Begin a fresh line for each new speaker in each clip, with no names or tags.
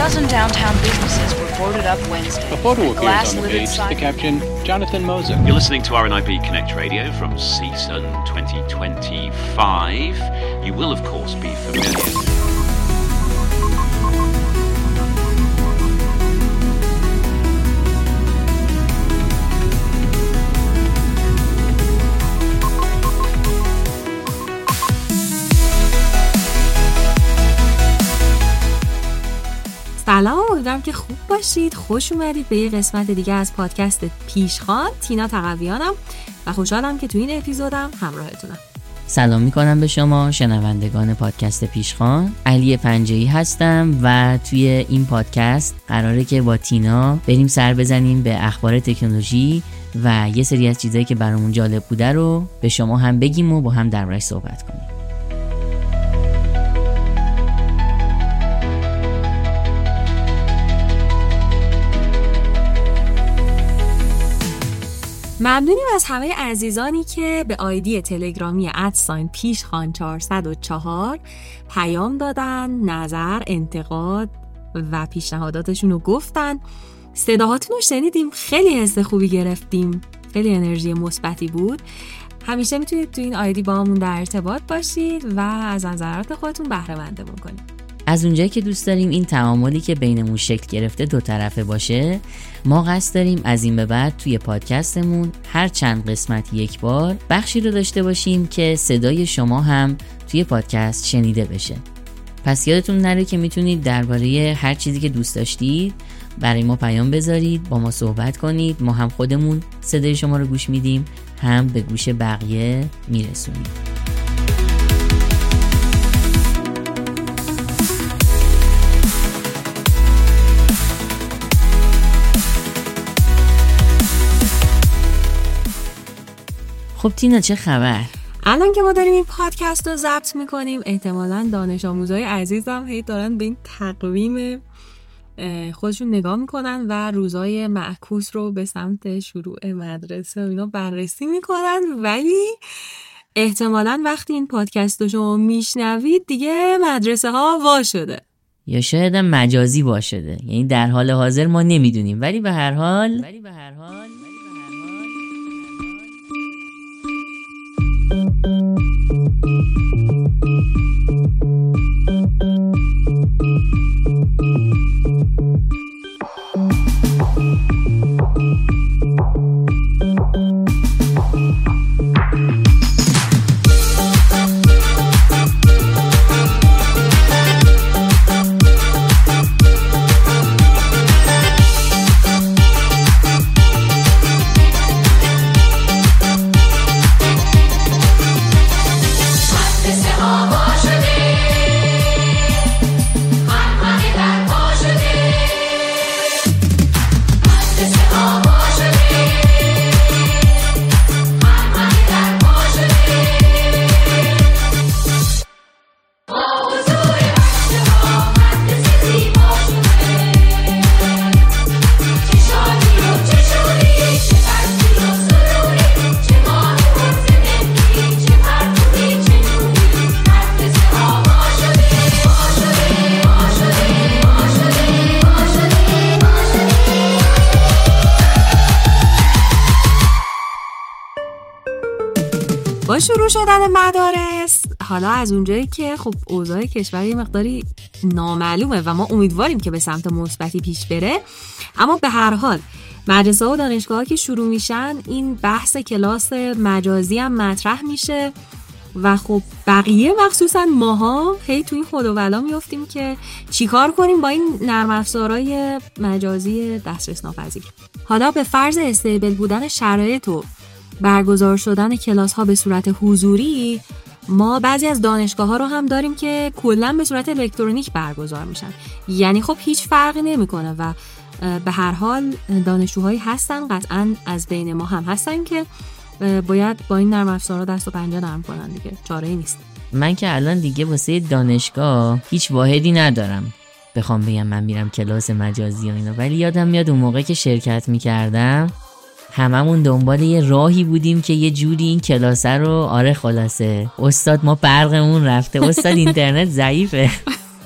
dozen downtown businesses were boarded up Wednesday.
A photo appears on the page, the caption, Jonathan Mosen.
You're listening to RNIB Connect Radio from CSUN 2025. You will, of course, be familiar.
سلام، امیدوارم که خوب باشید. خوش اومدید به یه قسمت دیگه از پادکست پیشخوان. تینا تقویانم و خوشحالم که تو این اپیزودم همراهتونم.
سلام میکنم به شما شنوندگان پادکست پیشخوان. علی پنجه‌ای هستم و توی این پادکست قراره که با تینا بریم سر بزنیم به اخبار تکنولوژی و یه سری از چیزایی که برامون جالب بوده رو به شما هم بگیم و با هم دربارش صحبت کنیم.
ممنونیم از همه عزیزانی که به آیدی تلگرامی @پیشخوان 404 پیام دادن، نظر، انتقاد و پیشنهاداتشون رو گفتن. صداهاتون رو شنیدیم، خیلی حس خوبی گرفتیم، خیلی انرژی مثبتی بود. همیشه میتونید تو این آیدی با همون در ارتباط باشید و از نظرات خودتون بهره مندمون کنید.
از اونجایی که دوست داریم این تعاملی که بینمون شکل گرفته دو طرفه باشه، ما قصد داریم از این به بعد توی پادکستمون هر چند قسمت یک بار بخشی رو داشته باشیم که صدای شما هم توی پادکست شنیده بشه. پس یادتون نره که میتونید درباره هر چیزی که دوست داشتید برای ما پیام بذارید، با ما صحبت کنید. ما هم خودمون صدای شما رو گوش میدیم، هم به گوش بقیه میرسونیم. خب تینا، چه خبر؟
الان که ما داریم این پادکست رو ضبط میکنیم، احتمالاً دانش آموزای عزیزم هی دارن به این تقویم خودشون نگاه میکنن و روزای معکوس رو به سمت شروع مدرسه و اینا بررسی میکنن، ولی احتمالاً وقتی این پادکست رو شما میشنوید دیگه مدرسه ها وا شده
یا شاید مجازی وا شده، یعنی در حال حاضر ما نمیدونیم، ولی به هر حال
با شروع شدن مدارس، حالا از اونجایی که خب اوضاع کشور یه مقداری نامعلومه و ما امیدواریم که به سمت مثبتی پیش بره، اما به هر حال مدرسه و دانشگاه‌ها که شروع میشن این بحث کلاس مجازی هم مطرح میشه و خب بقیه مخصوصا ماها خیلی توی خود و ولا میافتیم که چیکار کنیم با این نرم افزارهای مجازی دسترس ناپذیر. حالا به فرض استیبل بودن شرایط و برگزار شدن کلاس ها به صورت حضوری، ما بعضی از دانشگاه ها رو هم داریم که کلا به صورت الکترونیک برگزار میشن، یعنی خب هیچ فرقی نمیکنه و به هر حال دانشجوهایی هستن، قطعا از بین ما هم هستن که باید با این نرم افزارها دست و پنجه نرم کنن دیگه، چاره‌ای نیست.
من که الان دیگه واسه دانشگاه هیچ واحدی ندارم بخوام بگم من میرم کلاس مجازی و اینا، ولی یادم میاد اون موقع که شرکت میکردم هممون دنبال یه راهی بودیم که یه جوری این کلاسه رو، آره خلاصه استاد ما برقمون رفته، استاد اینترنت ضعیفه،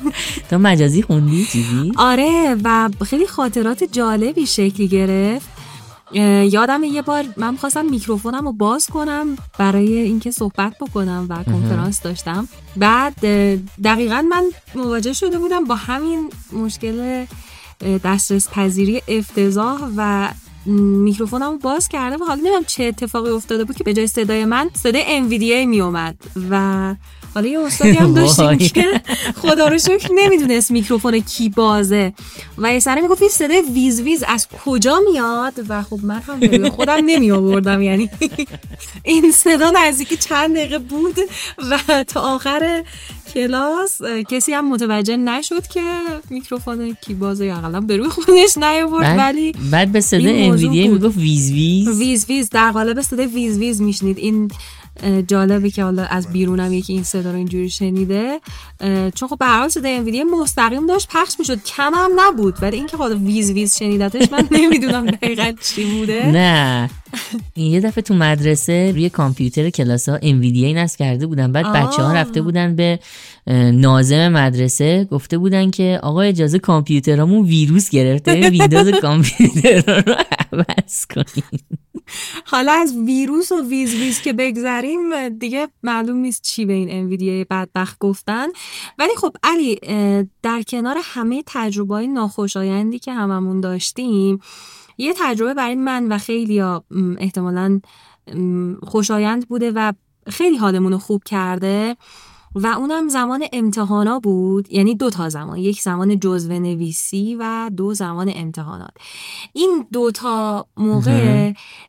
تو مجازی خوندی چیزی؟
آره و خیلی خاطرات جالبی شکلی گرفت. یادم یه بار من می‌خواستم میکروفونم رو باز کنم برای اینکه صحبت بکنم و کنفرانس داشتم. بعد دقیقاً من مواجه شده بودم با همین مشکل دسترس پذیری افتضاح و میکروفونم رو باز کرده و حالا نمیدونم چه اتفاقی افتاده بود که به جای صدای من صدای NVDA می اومد و حالا یه استادی هم داشتیم که خدا رو شکر نمیدونست میکروفون کی بازه و یه سره میگفت این صدای ویز ویز از کجا میاد و خب من هم خودم نمی آوردم، یعنی این صدا نزدیک چند دقیقه بود و تا آخر کلاس کسی هم متوجه نشد که میکروفون کی بازه یا اقلا به روی خودش نیاورد. ولی
بعد به صدای NVDA میگفت ویز ویز
ویز ویز در قالب صدای ویز ویز میشنید. این جالبه که حالا از بیرونم یکی این صدا رو اینجوری شنیده، چون خب به هر حال صدای NVDA مستقیم داشت پخش میشد، کم هم نبود، ولی اینکه خود ویز ویز شنیدتش من نمیدونم دقیقاً چی بوده.
نه این یه دفعه تو مدرسه روی کامپیوتر کلاس‌ها NVDA نصب کرده بودن، بعد بچه‌ها رفته بودن به ناظم مدرسه گفته بودن که آقا اجازه کامپیوترامون ویروس گرفته، ویندوز کامپیوتر رو عوض کنین.
حالا از ویروس و ویز ویز که بگذریم دیگه معلوم نیست چی به این NVDA بدبخت گفتن. ولی خب علی، در کنار همه تجربه‌های ناخوشایندی که هممون داشتیم، یه تجربه برای من و خیلیا احتمالاً خوشایند بوده و خیلی حالمون رو خوب کرده و اونم زمان امتحانا بود. یعنی 2 تا زمان، یک زمان جزوه نویسی و 2 زمان امتحانات. این 2 تا موقع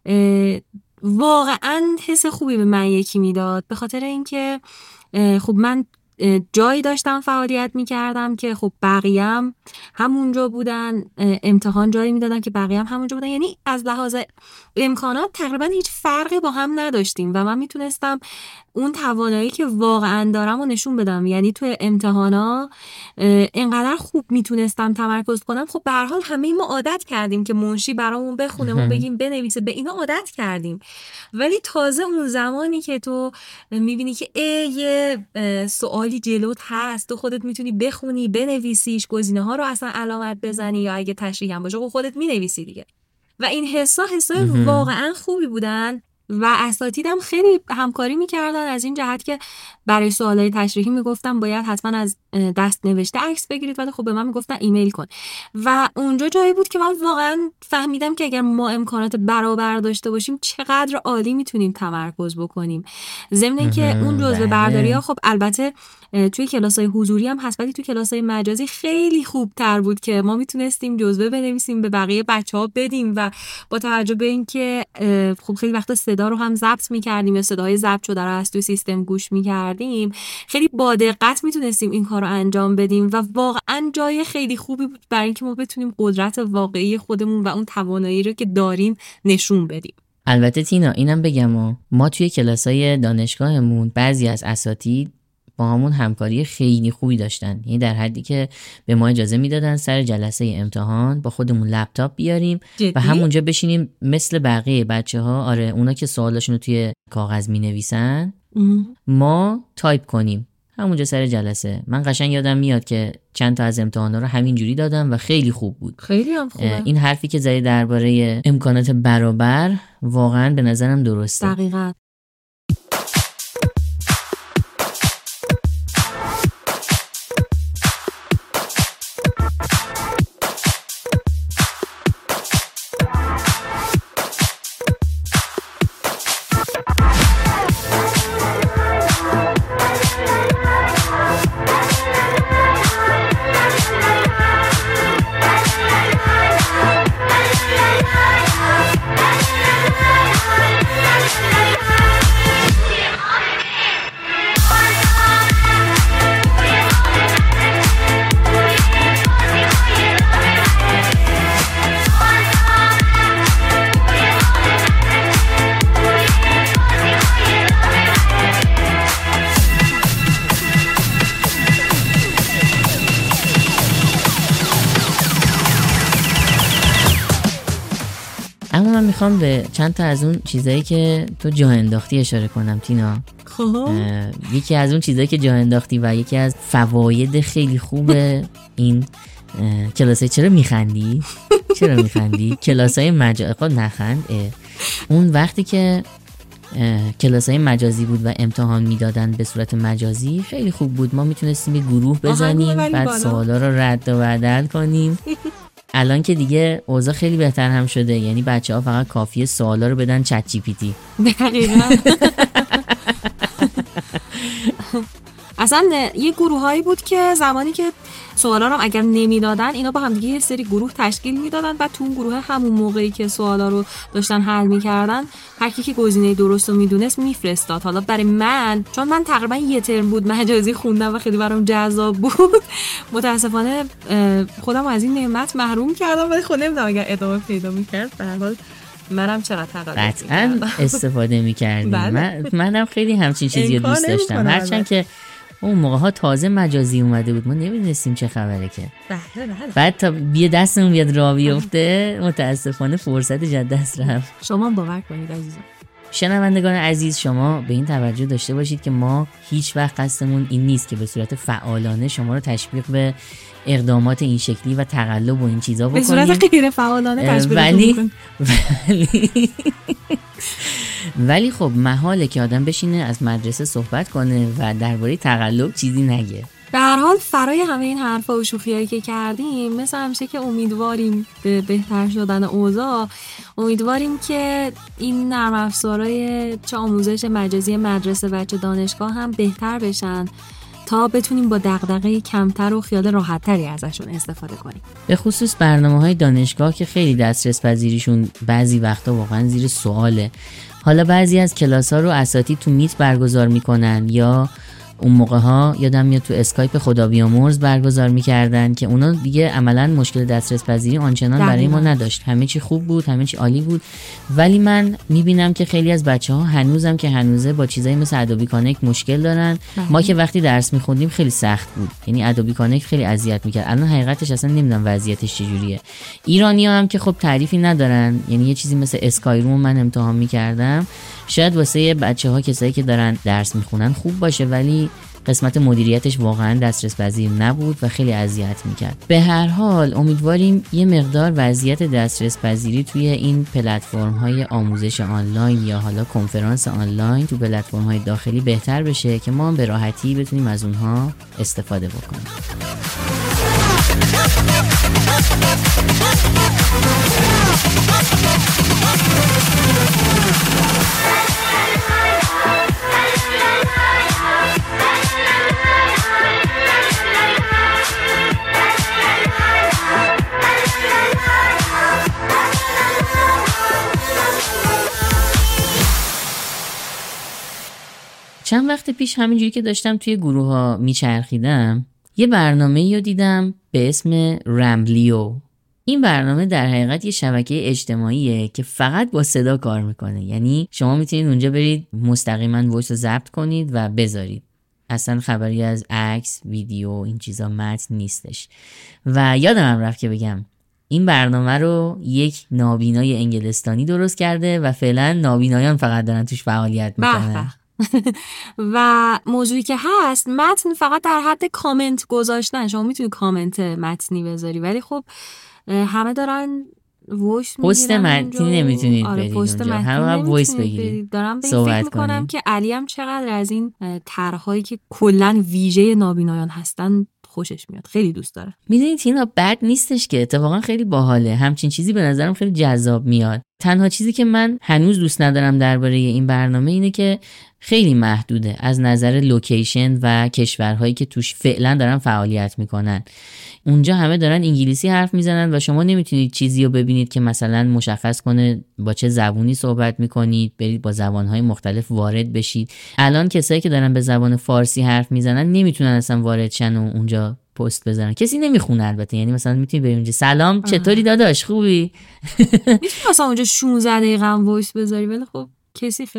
واقعاً حس خوبی به من یکی میداد، به خاطر اینکه خب من جایی داشتم فعالیت میکردم که خب بقیه‌ام همونجا بودن، امتحان جایی میدادم که بقیه‌ام همونجا بودن، یعنی از لحاظ امکانات تقریبا هیچ فرقی با هم نداشتیم و من میتونستم اون توانایی که واقعا دارم رو نشون بدم. یعنی توی امتحانا اینقدر خوب میتونستم تمرکز کنم. خب به هر حال همه ما عادت کردیم که منشی برامون بخونه، ما بگیم بنویسه، به اینا عادت کردیم. ولی تازه اون زمانی که تو میبینی که یه سوالی جلوت هست، تو خودت میتونی بخونی، بنویسیش، گزینه‌ها رو اصلا علامت بزنی یا اگه تشریح هم باشه خودت مینویسی دیگه. و این حسای واقعا خوبی بودن و اساتیدم خیلی همکاری میکردن از این جهت که برای سوالای تشریحی میگفتم باید حتما از دست نوشته عکس بگیرید، ولی خب به من میگفتن ایمیل کن. و اونجا جایی بود که من واقعا فهمیدم که اگر ما امکانات برابر داشته باشیم چقدر عالی میتونیم تمرکز بکنیم. ضمن اینکه اون جزوه برداری‌ها خب البته توی کلاس‌های حضوری هم هست، ولی توی کلاس‌های مجازی خیلی خوب‌تر بود که ما میتونستیم جزوه بنویسیم به بقیه بچه‌ها بدیم و با توجه به اینکه خب خیلی وقتا صدا رو هم ضبط می‌کردیم یا صداهای ضبط شده رو از توی سیستم گوش می‌کردیم، خیلی با دقت میتونستیم این کارو انجام بدیم و واقعا جای خیلی خوبی بود برای اینکه ما بتونیم قدرت واقعی خودمون و اون توانایی رو که داریم نشون بدیم.
البته تینا اینم بگم ما توی کلاس‌های دانشگاهمون بعضی از اساتید با همون همکاری خیلی خوبی داشتن، یعنی در حدی که به ما اجازه میدادن سر جلسه امتحان با خودمون لپتاپ بیاریم و همونجا بشینیم مثل بقیه بچه‌ها، آره اونا که سوالاشون رو توی کاغذ مینویسن ما تایپ کنیم همونجا سر جلسه. من قشنگ یادم میاد که چند تا از امتحانا رو همینجوری دادم و خیلی خوب بود.
خیلی هم خوبه.
این حرفی که زدی درباره امکانات برابر واقعا به نظرم درسته.
دقیقاً.
من میخوام به چند تا از اون چیزایی که تو جا انداختی اشاره کنم تینا.
خب
یکی از اون چیزایی که جا انداختی و یکی از فواید خیلی خوب این کلاسای چرا میخندی؟ کلاسای مجازی نخند. اون وقتی که کلاسای مجازی بود و امتحان میدادن به صورت مجازی خیلی خوب بود. ما میتونستیم یه گروه بزنیم بعد سوالا رو رد و بدل کنیم. الان که دیگه اوضاع خیلی بهتر هم شده، یعنی بچه‌ها فقط کافیه سوالا رو بدن چت جی پی تی.
دقیقاً. اصلا یه گروهایی بود که زمانی که سوالا رو اگر نمیدادن اینا با هم دیگه یه سری گروه تشکیل میدادن و تو اون گروه همون موقعی که سوالا رو داشتن حل میکردن هر کی که گزینه درست رو میدونست میفرستاد. حالا برای من چون من تقریبا یه ترم بود مجازی خوندم و خیلی برام جذاب بود، متاسفانه خودم از این نعمت محروم کردم، ولی خود نمیدونم اگر ادامه پیدا میکرد به هر حال منم چقدر تقاضا
قطعا استفاده میکردیم. منم خیلی همچین چیزی رو دوست داشتم، هرچند که اون موقع ها تازه مجازی اومده بود، ما نمیدونستیم چه خبره که. بعد تا بیه دستمون بیاد راه بیفته متاسفانه فرصت جد دست رفت.
شما باور کنید عزیزم.
شنوندگان عزیز، شما به این توجه داشته باشید که ما هیچ وقت قصدمون این نیست که به صورت فعالانه شما رو تشویق به اقدامات این شکلی و تقلب و این چیزا بکنیم.
به صورت غیر فعالانه تشویق بکنیم.
ولی خب محاله که آدم بشینه از مدرسه صحبت کنه و درباره تقلب چیزی نگه.
به هر حال فرای همه این حرفا و شوخیایی که کردیم مثل همیشه که امیدواریم به بهتر شدن اوضاع، امیدواریم که این نرم افزارهای چه آموزش مجازی مدرسه و چه دانشگاه هم بهتر بشن تا بتونیم با دغدغه کمتر و خیال راحت‌تری ازشون استفاده کنیم.
به خصوص برنامه‌های دانشگاه که خیلی دسترس پذیریشون بعضی وقتا واقعا زیر سواله. حالا بعضی از کلاس‌ها رو اساتید تو میت برگزار میکنن یا اون موقع ها یادم میاد تو اسکایپ خدا بیامرز برگزار میکردن که اونا دیگه عملا مشکل دسترس پذیری آنچنان برای ما نداشت، همه چی خوب بود، همه چی عالی بود. ولی من میبینم که خیلی از بچه‌ها هنوزم که هنوزه با چیزایی مثل ادوبی کانکت مشکل دارن. ما که وقتی درس میخوندیم خیلی سخت بود، یعنی ادوبی کانکت خیلی اذیت میکرد. الان حقیقتش اصلا نمیدونم وضعیتش چجوریه. ایرانی‌ها هم که خب تعریفی ندارن، یعنی یه چیزی مثل اسکای روم من امتحان میکردم، شاید واسه بچه‌ها کسایی که دارن درس میخونن خوب باشه، ولی قسمت مدیریتش واقعا دسترس پذیر نبود و خیلی اذیت میکرد. به هر حال امیدواریم یه مقدار وضعیت دسترس پذیری توی این پلتفرم‌های آموزش آنلاین یا حالا کنفرانس آنلاین تو پلتفرم‌های داخلی بهتر بشه که ما به راحتی بتونیم از اونها استفاده بکنیم. چند وقت پیش همینجوری که داشتم توی گروه ها میچرخیدم یه برنامه‌ای رو دیدم به اسم رمبلیو. این برنامه در حقیقت یه شبکه اجتماعیه که فقط با صدا کار میکنه، یعنی شما میتونید اونجا برید مستقیما وایس رو ضبط کنید و بذارید، اصلا خبری از عکس، ویدیو، این چیزا متن نیستش. و یادم رفت که بگم این برنامه رو یک نابینای انگلستانی درست کرده و فعلا نابینایان فقط دارن توش فعالیت میکنن.
و موضوعی که هست متن فقط در حد کامنت گذاشتن، شما میتونید کامنت متنی بذاری، ولی خب همه دارن وایس میگیرن.
پست متنی نمیتونید برید اونجا، همه وایس بگیرید.
دارم به فکر میکنم که علی هم چقدر از این طرح‌هایی که کلا ویژه نابینایان هستن خوشش میاد، خیلی دوست داره.
میدونید اینا بد نیستش که اتفاقا خیلی باحاله، همچین چیزی به نظرم خیلی جذاب میاد. تنها چیزی که من هنوز دوست ندارم درباره این برنامه اینه که خیلی محدوده از نظر لوکیشن و کشورهایی که توش فعلا دارن فعالیت میکنن. اونجا همه دارن انگلیسی حرف میزنن و شما نمیتونید چیزی رو ببینید که مثلا مشخص کنه با چه زبونی صحبت میکنید، برید با زبانهای مختلف وارد بشید. الان کسایی که دارن به زبان فارسی حرف میزنن نمیتونن اصلا وارد شن و اونجا پست بزنن، کسی نمیخونه البته، یعنی مثلا میتونی بریم اونجا سلام چطوری داداش خوبی،
میتونی مثلا اونجا 16 دقیقه هم وایس بذاری، ولی خب کسی خیلی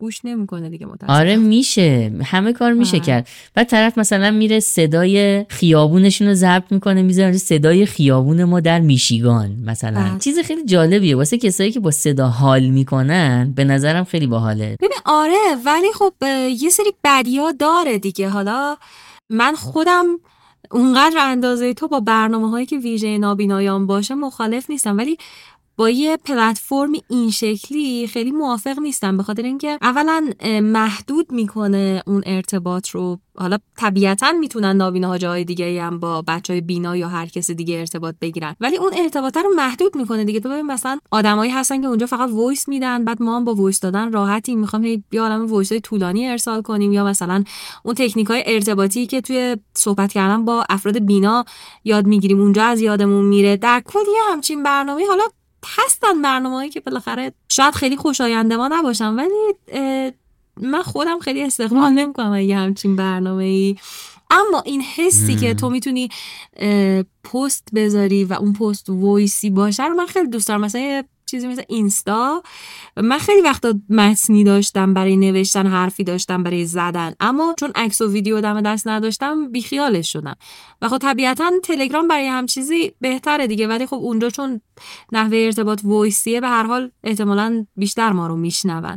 گوش نمیکنه دیگه متاسفانه.
آره میشه، همه کار میشه کرد. بعد طرف مثلا میره صدای خیابونشون رو ضبط میکنه میذاره صدای خیابون ما در میشیگان مثلا. چیز خیلی جالبیه واسه کسایی که با صدا حال میکنن، به نظرم خیلی باحاله.
ببین آره، ولی خب یه سری بدی‌ها داره دیگه. حالا من خودم اونقدر اندازه تو با برنامه‌هایی که ویژه نابینایان باشه مخالف نیستم، ولی با یه پلتفرم این شکلی خیلی موافق نیستم، به خاطر اینکه اولا محدود میکنه اون ارتباط رو. حالا طبیعتاً میتونن نابیناها جای دیگه‌ای هم با بچهای بینا یا هر کس دیگه ارتباط بگیرن، ولی اون ارتباط رو محدود میکنه دیگه. تو ببین مثلا آدمایی هستن که اونجا فقط وایس میدن، بعد ما هم با وایس دادن راحتیم، میخوام یه عالمه وایسای طولانی ارسال کنیم، یا مثلا اون تکنیکای ارتباطی که توی صحبت کردن با افراد بینا یاد میگیریم اونجا از یادمون میره. در کل یه همچین برنامه‌ای حالا هستن برنامه‌هایی که بالاخره شاید خیلی خوشایند ما نباشن، ولی من خودم خیلی استقبال نمی‌کنم یه همچین برنامه‌ای. اما این حسی که تو میتونی پست بذاری و اون پست وایسی باشه رو من خیلی دوست دارم. مثلا یه چیزی مثل اینستا، من خیلی وقتا متنی داشتم برای نوشتن، حرفی داشتم برای زدن، اما چون عکس و ویدیو دم دست نداشتم بیخیالش شدم. و خب طبیعتا تلگرام برای هم چیزی بهتره دیگه، ولی خب اونجا چون نحوه ارتباط وایسیه به هر حال احتمالاً بیشتر ما رو میشنون.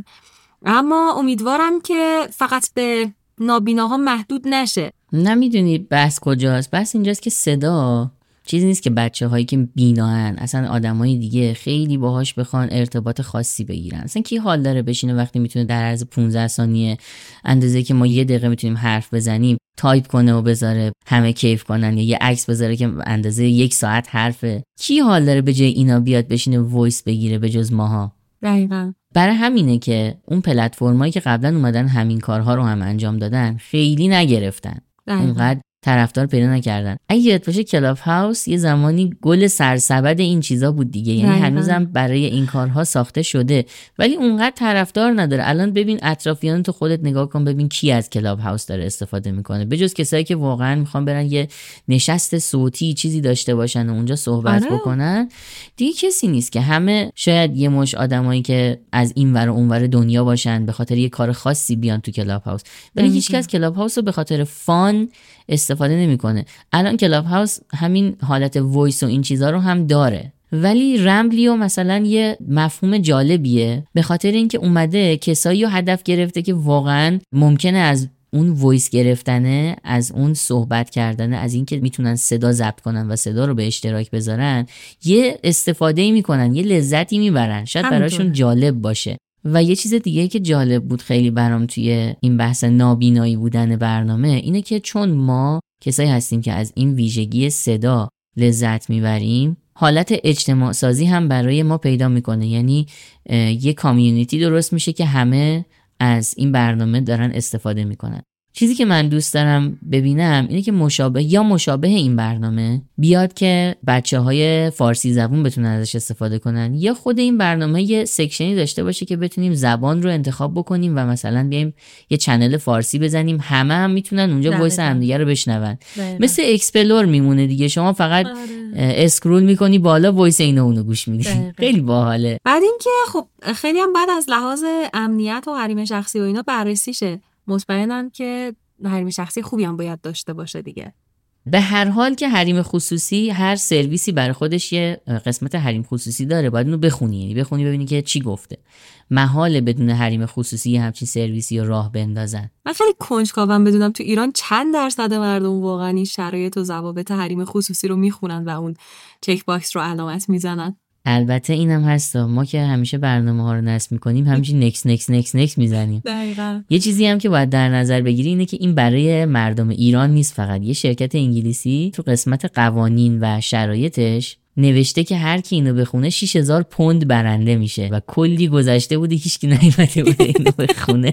اما امیدوارم که فقط به نابیناها محدود نشه.
نمیدونی بحث کجاست؟ بحث اینجاست که صدا چیزی نیست که بچه هایی که بیناهن اصلا آدمای دیگه خیلی باهاش بخوان ارتباط خاصی بگیرن. اصلا کی حال داره بشینه وقتی میتونه در عرض 15 ثانیه اندازه که ما 1 دقیقه میتونیم حرف بزنیم تایپ کنه و بذاره همه کیف کنن، یا یه عکس بذاره که اندازه 1 ساعت حرفه؟ کی حال داره به جای اینا بیاد بشینه وایس بگیره به جز ماها؟
دقیقاً.
برای همینه که اون پلتفرمایی که قبلا اومدن همین کارها رو هم انجام دادن خیلی نگرفتن، اونقدر طرفدار پیدا نکردن. اگه یاد باشه کلاب هاوس یه زمانی گل سرسبد این چیزا بود دیگه، یعنی هنوزم برای این کارها ساخته شده ولی اونقدر طرفدار نداره. الان ببین اطرافیان تو خودت نگاه کن، ببین کی از کلاب هاوس داره استفاده میکنه، بجز کسایی که واقعا میخوان برن یه نشست صوتی چیزی داشته باشن و اونجا صحبت بکنن، دیگه کسی نیست. که همه شاید یه مش آدمایی که از این ور و اون ور دنیا باشن به خاطر یه کار خاصی بیان تو کلاب هاوس، ولی هیچ کس کلاب هاوس رو به خاطر فان استفاده نمیکنه. الان کلاب هاوس همین حالت وایس و این چیزا رو هم داره، ولی رمبلیو مثلا یه مفهوم جالبیه به خاطر اینکه اومده کسایی رو هدف گرفته که واقعا ممکنه از اون وایس گرفتنه، از اون صحبت کردنه، از اینکه میتونن صدا ضبط کنن و صدا رو به اشتراک بذارن یه استفاده میکنن، یه لذتی میبرن، شاید براشون جالب باشه. و یه چیز دیگه که جالب بود خیلی برام توی این بحث نابینایی بودن برنامه اینه که چون ما کسایی هستیم که از این ویژگی صدا لذت میبریم، حالت اجتماع سازی هم برای ما پیدا میکنه. یعنی یه کامیونیتی درست میشه که همه از این برنامه دارن استفاده میکنن. چیزی که من دوست دارم ببینم اینه که مشابه این برنامه بیاد که بچه‌های فارسی زبون بتونن ازش استفاده کنن، یا خود این برنامه یه سکشنی داشته باشه که بتونیم زبان رو انتخاب بکنیم و مثلا بیایم یه چنل فارسی بزنیم، همه هم میتونن اونجا وایس همدیگه رو بشنون. مثل اکسپلور میمونه دیگه، شما فقط اسکرول میکنی بالا وایس اینو اونو گوش میدی. خیلی باحاله.
بعد اینکه خب خیلی هم بعد از لحاظ امنیت و حریم شخصی و اینا بررسی شه، مطمئنم که حریم شخصی خوبی هم باید داشته باشه دیگه.
به هر حال که حریم خصوصی، هر سرویسی برای خودش یه قسمت حریم خصوصی داره، باید اینو بخونی، یعنی بخونی ببینی که چی گفته. محاله بدون حریم خصوصی همچین سرویسی رو راه بندازن.
من خیلی کنجکاوم بدونم تو ایران چند درصد مردم واقعا این شرایط و ضوابط حریم خصوصی رو میخونن و اون چک باکس رو علامت میزنن.
البته اینم هستا، ما که همیشه برنامه ها رو نصب میکنیم همینجوری نکس میزنیم.
دقیقاً.
یه چیزی هم که باید در نظر بگیری اینه که این برای مردم ایران نیست فقط. یه شرکت انگلیسی تو قسمت قوانین و شرایطش نوشته که هر کی اینو بخونه 6000 پوند برنده میشه و کلی گذشته بوده هیچکی نیومده بوده اینو بخونه.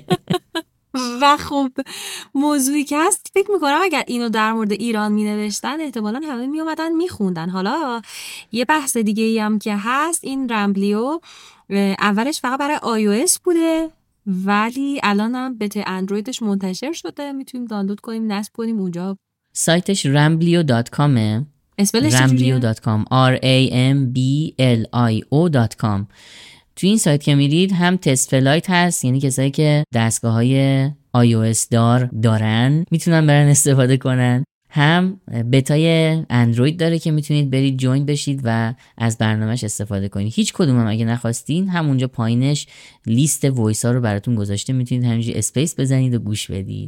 و خب موضوعی که هست فکر میکنم اگر اینو در مورد ایران می نوشتن احتمالاً همه می اومدن می خوندن. حالا یه بحث دیگه ای هم که هست، این رمبلیو اولش فقط برای iOS بوده ولی الان هم به اندرویدش منتشر شده، میتونیم دانلود کنیم نصب کنیم اونجا.
سایتش ramblio.com،
اسپلش
ramblio.com ramblio.com. توی این سایت که میرید هم تست فلایت هست، یعنی کسایی که دستگاه‌های iOS دارن میتونن برن استفاده کنن، هم بتای اندروید داره که میتونید برید جوین بشید و از برنامهش استفاده کنید. هیچ کدوم هم اگه نخواستین همونجا پایینش لیست وایس ها رو براتون گذاشته، میتونید همینجوری اسپیس بزنید و گوش بدید.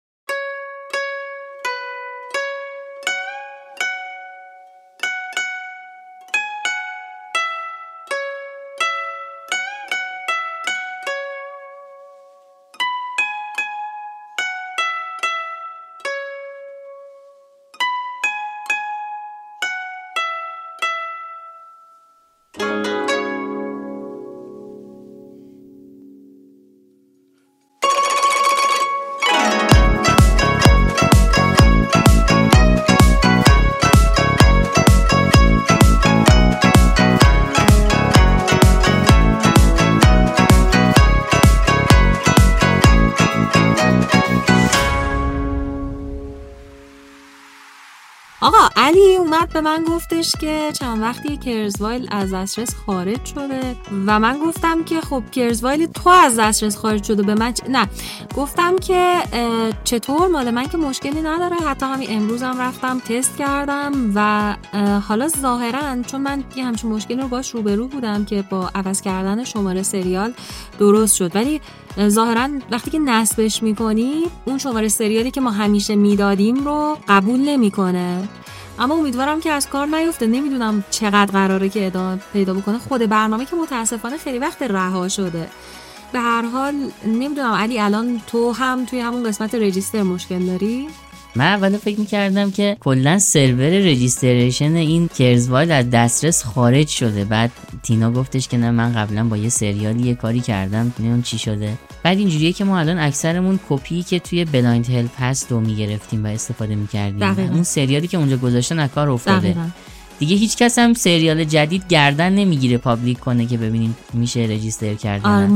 آقا علی اومد به من گفتش که چند وقتی کرزوایل از دسترس خارج شده و من گفتم که خب کرزوایل تو از دسترس خارج شده، به من نه گفتم که چطور، مال من که مشکلی نداره، حتی همین امروز هم رفتم تست کردم و حالا ظاهرا چون من یه همچین مشکلی رو باش روبرو بودم که با عوض کردن شماره سریال درست شد، ولی ظاهرا وقتی که نصبش میکنی اون شماره سریالی که ما همیشه میدادیم رو قبول نمیکنه. اما امیدوارم که از کار نیفته، نمیدونم چقدر قراره که ادامه پیدا بکنه خود برنامه که متاسفانه خیلی وقت رها شده. به هر حال نمیدونم علی الان تو هم توی همون قسمت رجیستر مشکل داری؟
من اولا فکر میکردم که کلا سرور رجیستریشن این کرزوایل از دسترس خارج شده، بعد تینا گفتش که نه من قبلا با یه سریالی یه کاری کردم نمیدونم چی شده. بعد اینجوریه که ما الان اکثرمون کپی که توی بلایند هلپ هست رو میگرفتیم و استفاده میکردیم، اون سریالی که اونجا گذاشتن از کار افتاده. دیگه هیچ کس هم سریال جدید گردن نمیگیره پابلیک کنه که ببینیم میشه رجیستر کردن.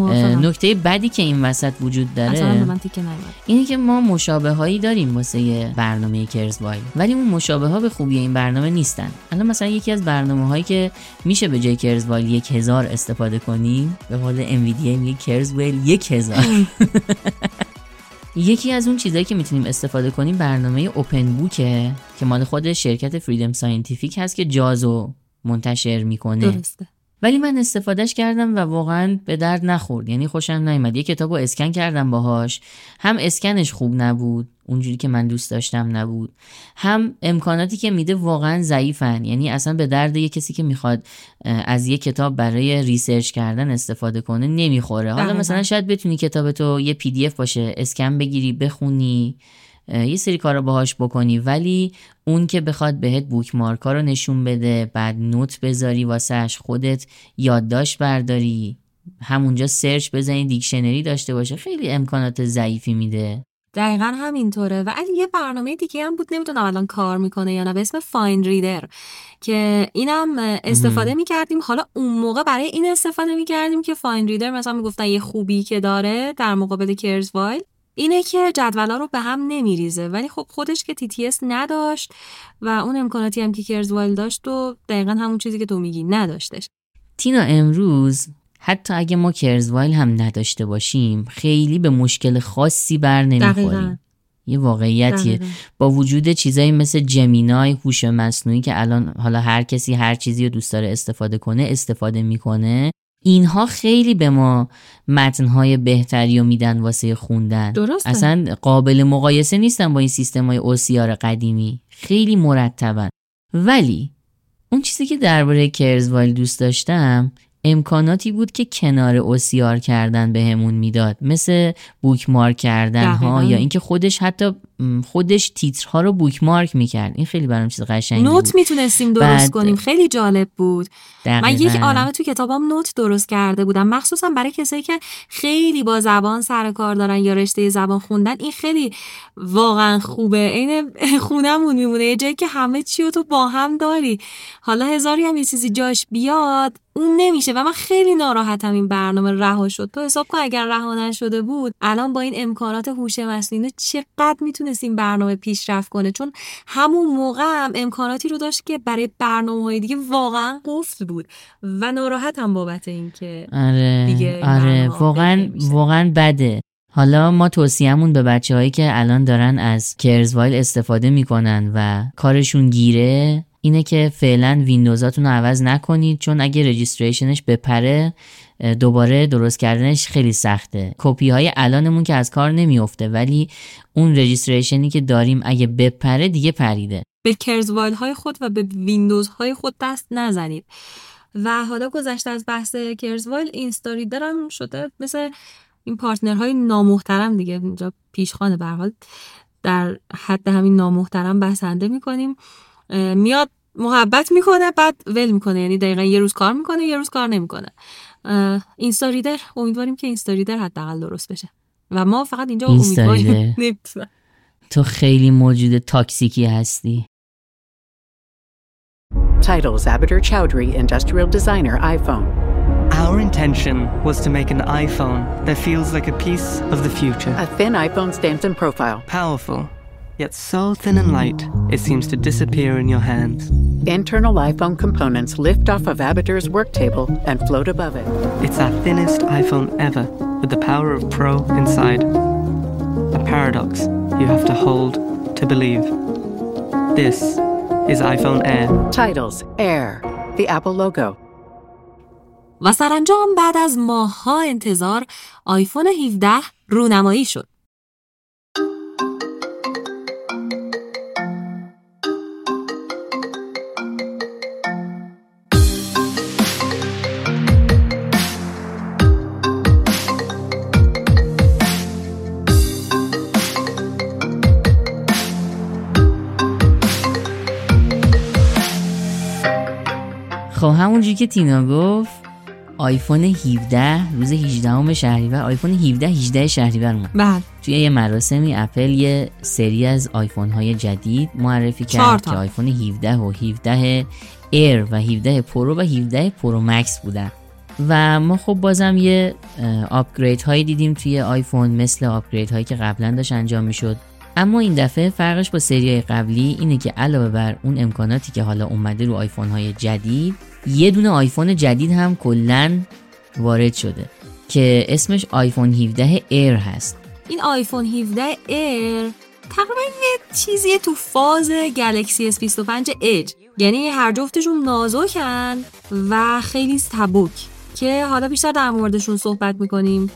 نکته بدی که این وسط وجود داره اینه که ما مشابه هایی داریم واسه برنامه کرزوایل، ولی اون مشابه ها به خوبی این برنامه نیستن. الان مثلا یکی از برنامه هایی که میشه به جای کرزوایل 1000 استفاده کنیم، به قول انویدیا میگه کرزوایل 1000. یکی از اون چیزایی که میتونیم استفاده کنیم برنامه اوپن بوکه که مال خود شرکت فریدم ساینتیفیک هست که جازو منتشر میکنه. درسته. ولی من استفادهش کردم و واقعا به درد نخورد، یعنی خوشم نیامد. یه کتابو اسکن کردم باهاش، هم اسکنش خوب نبود اونجوری که من دوست داشتم نبود، هم امکاناتی که میده واقعا ضعیفن، یعنی اصلا به درد یه کسی که میخواد از یه کتاب برای ریسرچ کردن استفاده کنه نمیخوره. حالا مثلا شاید بتونی کتابتو یه پی دی اف باشه اسکن بگیری بخونی یه سری کارا باهاش بکنی، ولی اون که بخواد بهت بوکمارکا رو نشون بده، بعد نوت بذاری واسهش، خودت یادداشت برداری، همونجا سرچ بزنی، دیکشنری داشته باشه، خیلی امکانات ضعیفی میده.
دقیقاً همینطوره. و یه برنامه دیگه هم بود نمیدونم الان کار میکنه یا نه به اسم فایند ریدر که اینم استفاده میکردیم. حالا اون موقع برای این استفاده میکردیم که فایند ریدر مثلا میگفتن یه خوبی که داره در مقابل کرزوایل اینه که جدولا رو به هم نمیریزه، ولی خب خودش که TTS نداشت و اون امکاناتی هم که کرزوایل داشت و دقیقاً همون چیزی که تو میگی نداشتش.
تینا امروز حتی اگه ما کرزوایل هم نداشته باشیم خیلی به مشکل خاصی بر نمیخوریم. یه واقعیتیه. با وجود چیزایی مثل جمینای، هوش مصنوعی که الان حالا هر کسی هر چیزی رو دوست داره استفاده کنه استفاده میکنه، اینها خیلی به ما متن‌های بهتری رو میدن واسه خوندن. درسته. اصلا قابل مقایسه نیستن با این سیستم‌های OCR قدیمی، خیلی مرتبن. ولی اون چیزی که درباره کرزوایل دوست داشتم امکاناتی بود که کنار OCR کردن بهمون میداد، مثل بوکمارک کردن ها، یا اینکه خودش تیترها رو بوکمارک میکرد. این خیلی برام چیز قشنگی بود.
نوت میتونستیم درست کنیم، خیلی جالب بود. من یک عالمه تو کتابام نوت درست کرده بودم، مخصوصا برای کسایی که خیلی با زبان سر کار دارن یا رشته زبان خوندن. این خیلی واقعا خوبه، این خونمون میمونه، یه جایی که همه چی رو تو با هم داری. حالا هزاری هم یه چیزی جاش بیاد اون نمیشه و من خیلی ناراحتم این برنامه رها شد. تو حساب کن اگر رها نشده بود الان با این امکانات هوش مصنوعی چقدر میتونست این برنامه پیشرفت کنه، چون همون موقع هم امکاناتی رو داشت که برای برنامه‌های دیگه واقعا قفل بود و ناراحتم بابت این که
آره واقعا بده. حالا ما توصیه‌مون به بچه‌هایی که الان دارن از کرزوایل استفاده میکنن و کارشون گیره اینه که فعلا ویندوزاتون رو عوض نکنید، چون اگه رجیستریشنش بپره دوباره درست کردنش خیلی سخته. کپی های الانمون که از کار نمیفته، ولی اون رجیستریشنی که داریم اگه بپره دیگه پریده.
به کرزوایل های خود و به ویندوز های خود دست نزنید. و حالا گذشته از بحث کرزوایل، اینستاریدر هم شده مثل این پارتنرهای نامحترم دیگه، اینجا پیشخوانه به هر حال در حد همین نامحترم بسنده میکنیم. میاد محبت میکنه بعد ول میکنه، یعنی دقیقا یه روز کار میکنه یه روز کار نمیکنه. اینستاریدر امیدواریم که اینستاریدر حداقل درست بشه و ما فقط اینجا امیدواریم.
تو خیلی موجود تاکسیکی هستی.
Titles Abeder Chowdhury, industrial designer, iPhone.
Our intention was to make an iPhone that feels like a piece of the future.
A thin iPhone stands in profile.
Powerful, yet so thin and light, it seems to disappear in your hands.
Internal iPhone components lift off of Abeder's work table and float above it.
It's our thinnest iPhone ever, with the power of Pro inside. A paradox you have to hold to believe. This is iPhone Air.
Titles Air, the Apple logo.
و سرانجام بعد از ماه‌ها انتظار آیفون 17 رونمایی شد.
خب همونجوری که تینا گفت آیفون 17 روز 18 شهریور، آیفون 18 شهریور اومد.
بله.
توی یه مراسمی اپل یه سری از آیفون های جدید معرفی کرد که آیفون 17 و 17 ایر و 17 پرو و 17 پرو مکس بودن و ما خب بازم یه آپگرید هایی دیدیم توی آیفون مثل آپگرید هایی که قبلا داشت انجام میشد. اما این دفعه فرقش با سری‌های قبلی اینه که علاوه بر اون امکاناتی که حالا اومده رو آیفون های جدید، یه دونه آیفون جدید هم کلاً وارد شده که اسمش آیفون 17 ایر هست.
این آیفون 17 ایر تقریبا یه چیزیه تو فاز گلکسی S25 اج، یعنی هر جفتشون نازکن و خیلی سبک که حالا بیشتر در موردشون صحبت میکنیم.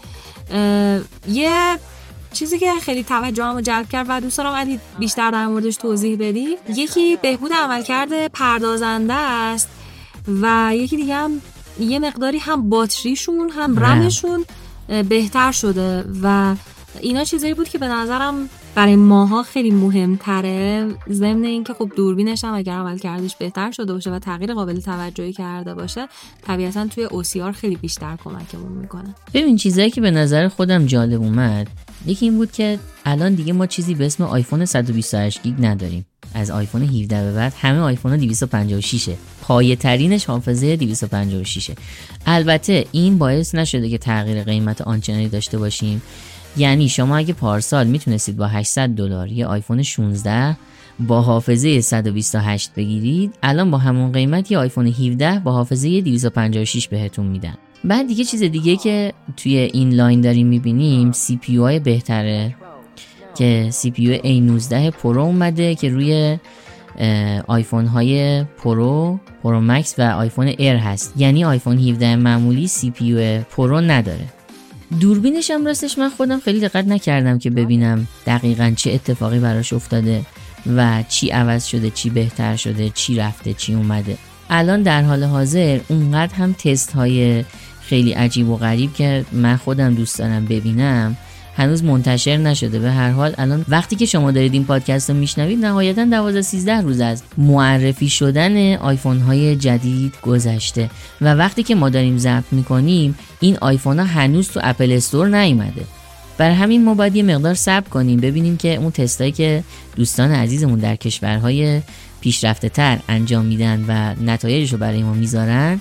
یه چیزی که خیلی توجهمو جلب کرد و دوست دارم علی بیشتر در موردش توضیح بدی، یکی بهبود عملکرد پردازنده است و یکی دیگه هم یه مقداری هم باتریشون هم رمشون بهتر شده و اینا چیزایی بود که به نظرم برای ماها خیلی مهمتره، ضمن اینکه خب دوربینش هم اگر عملکردش بهتر شده باشه و تغییر قابل توجهی کرده باشه طبیعتاً توی OCR خیلی بیشتر کمکمون میکنه.
ببین چیزایی که به نظر خودم جالب اومد، یکی این بود که الان دیگه ما چیزی به اسم آیفون 128 گیگ نداریم. از آیفون 17 به بعد همه آیفون 256 پایه ترینش حافظه 256. البته این باعث نشده که تغییر قیمت آنچنانی داشته باشیم، یعنی شما اگه پارسال میتونستید با $800 یه آیفون 16 با حافظه 128 بگیرید، الان با همون قیمت یه آیفون 17 با حافظه 256 بهتون میدن. بعد دیگه چیز دیگه که توی این لاین داریم میبینیم CPU های بهتره که CPU A19 پرو اومده که روی آیفون های پرو مکس و آیفون ایر هست، یعنی آیفون 17 معمولی CPU پرو نداره. دوربینش هم راستش من خودم خیلی دقت نکردم که ببینم دقیقاً چه اتفاقی براش افتاده و چی عوض شده، چی بهتر شده، چی رفته، چی اومده. الان در حال حاضر اونقدر هم تست های خیلی عجیب و غریب که من خودم دوست دارم ببینم هنوز منتشر نشده. به هر حال الان وقتی که شما دارید این پادکست رو میشنوید نهایتاً 12-13 روز از معرفی شدن آیفون های جدید گذشته و وقتی که ما داریم ضبط میکنیم این آیفون ها هنوز تو اپل استور نیومده. برای همین ما باید یه مقدار صبر کنیم ببینیم که اون تستایی که دوستان عزیزمون در کشورهای پیشرفته تر انجام میدن و نتایجش رو برای ما میذارن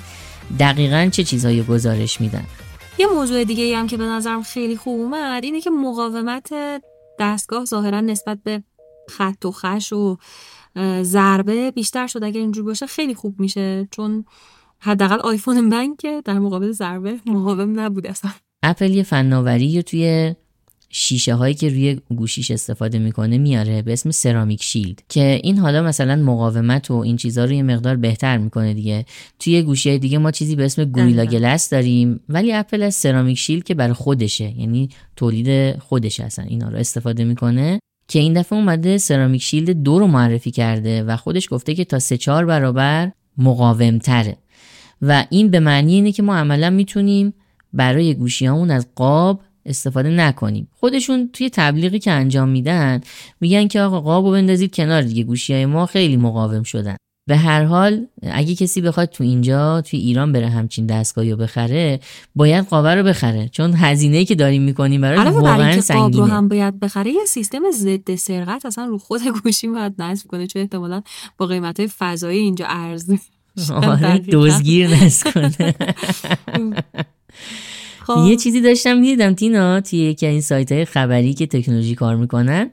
دقیقاً چه چیزایی گزارش میدن.
یه موضوع دیگه هم که به نظرم خیلی خوب اومد اینه که مقاومت دستگاه ظاهرا نسبت به خط و خش و ضربه بیشتر شد. اگر اینجور باشه خیلی خوب میشه، چون حداقل آیفون من که در مقابل ضربه مقاوم نبود اصلا.
اپل یه فناوری رو توی شیشه هایی که روی گوشیش استفاده میکنه میاره به اسم سرامیک شیلد که این حالا مثلا مقاومت و این چیزا رو یه مقدار بهتر میکنه دیگه. توی گوشی دیگه ما چیزی به اسم گوریلا گلاس داریم، ولی اپل از سرامیک شیلد که برای خودشه، یعنی تولید خودشه، اصلا اینا رو استفاده میکنه که این دفعه اومده سرامیک شیلد 2 رو معرفی کرده و خودش گفته که تا 3-4 برابر مقاوم تره و این به معنی اینه که ما عملا میتونیم برای گوشیامون از قاب استفاده نکنیم. خودشون توی تبلیغی که انجام میدن میگن که آقا قابو بندازید کنار دیگه، گوشیای ما خیلی مقاوم شدن. به هر حال اگه کسی بخواد توی ایران بره همچین دستگاهی رو بخره، باید قاب رو بخره، چون هزینه‌ای که داریم میکنیم براش واقعا سنگینه. قاب رو
هم باید بخره. یه سیستم ضد سرقت اصلا رو خود گوشی باید نصب کنه، چون احتمالاً با قیمت‌های فضایی اینجا ارزی
دزدگیر نکنه. یه چیزی داشتم دیدم تینا توی یکی این سایت‌های خبری که تکنولوژی کار میکنن،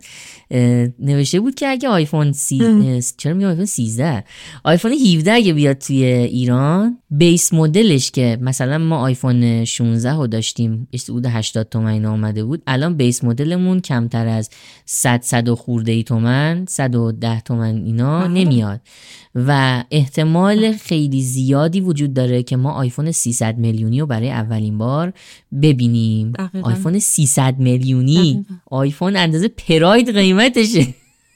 نوشته بود که اگه آیفون چرا میگم آیفون 13 آیفون 17 اگه بیاد توی ایران، بیس مدلش که مثلا ما آیفون 16 رو داشتیم حدود 80 تومن اومده بود، الان بیس مدلمون کمتر از 100 خورده تومن، 110 تومن اینا نمیاد و احتمال خیلی زیادی وجود داره که ما آیفون 300 میلیونی رو برای اولین بار ببینیم. آیفون 300 میلیونی، آیفون اندازه پراید قیمتشه.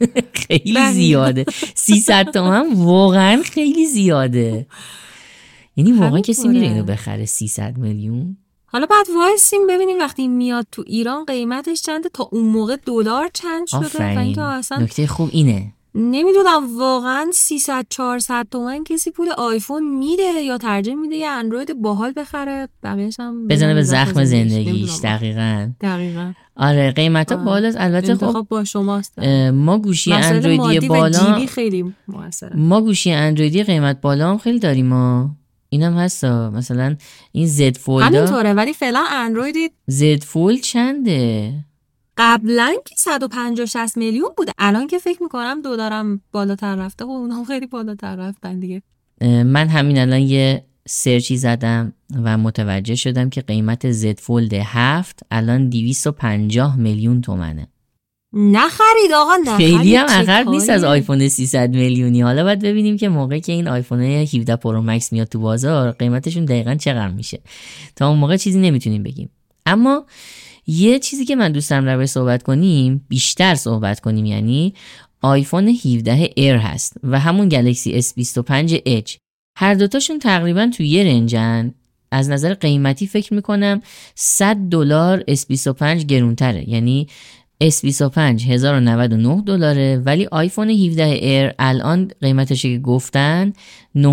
خیلی زیاده. 300 تومن واقعا خیلی زیاده. یعنی واقعا کسی میره اینو بخره 300 میلیون؟
حالا بعد وایسیم ببینیم وقتی میاد تو ایران قیمتش چنده، تا اون موقع دلار چند شده. و اینکه اصلا
نکته خوب اینه،
نمیدونم واقعا 300-400 تومن کسی پول آیفون میده یا ترجیح میده یه اندروید باحال بخره، بقیه‌اش هم
بزنه به زخم زندگیش. دقیقاً. آره قیمتا بالاست. البته خب
با شماست.
ما گوشی اندرویدی بالا
خیلی موثره.
ما گوشی اندرویدی قیمت بالا هم خیلی داریم ما. اینم هستا، مثلا این زد فولد
همینطوره، ولی فعلا اندرویدی
زد فولد چنده؟
قبلا که 150-60 میلیون بوده، الان که فکر میکنم دلارم بالاتر رفته و اونها خیلی بالاتر رفتن دیگه.
من همین الان یه سرچی زدم و متوجه شدم که قیمت زد فولد 7 الان 250 میلیون تومنه.
نخرید آقا، نخرید.
خیلی هم عقب نیست از آیفون 300 میلیونی. حالا باید ببینیم که موقعی که این آیفون 17 پرو مکس میاد تو بازار قیمتشون دقیقاً چقدر میشه. تا اون موقع چیزی نمیتونیم بگیم. اما یه چیزی که من دوست دارم روش صحبت کنیم، بیشتر صحبت کنیم، یعنی آیفون 17 ایر هست و همون گلکسی S25 Edge. هر دوتاشون تقریبا تو یه رنجن. از نظر قیمتی فکر میکنم $100 S25 گرونتره، یعنی S25 $1099 ولی آیفون 17 ایر الان قیمتش که گفتن $999